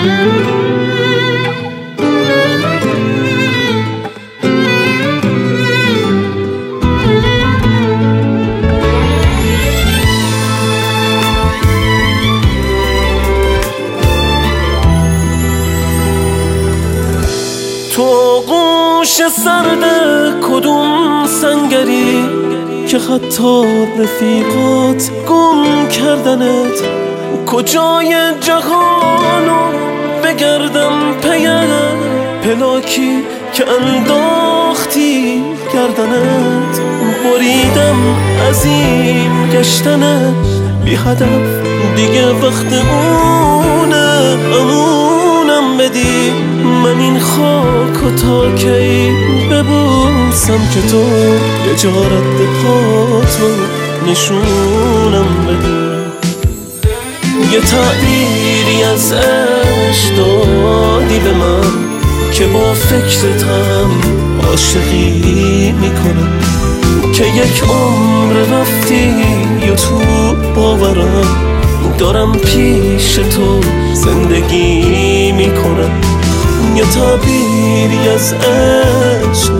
تو گوش سرد کدوم سنگری که حتی رفیقات گم کردنت؟ کجای جهانو بگردم پی پلاکی که انداختی گردنت؟ بریدم از این گشتن بی هدف، دیگه وقت اونه امونم بدی. من این خاکو تا کی ببوسم که تو یه جا رد پاتو نشونم بدی؟ یه تعبیری از عشق دادی به من که با فکرتم عاشقی میکنم، که یک عمر رفتی یا تو باورم دارم پیش تو زندگی میکنم. یه تعبیری از عشق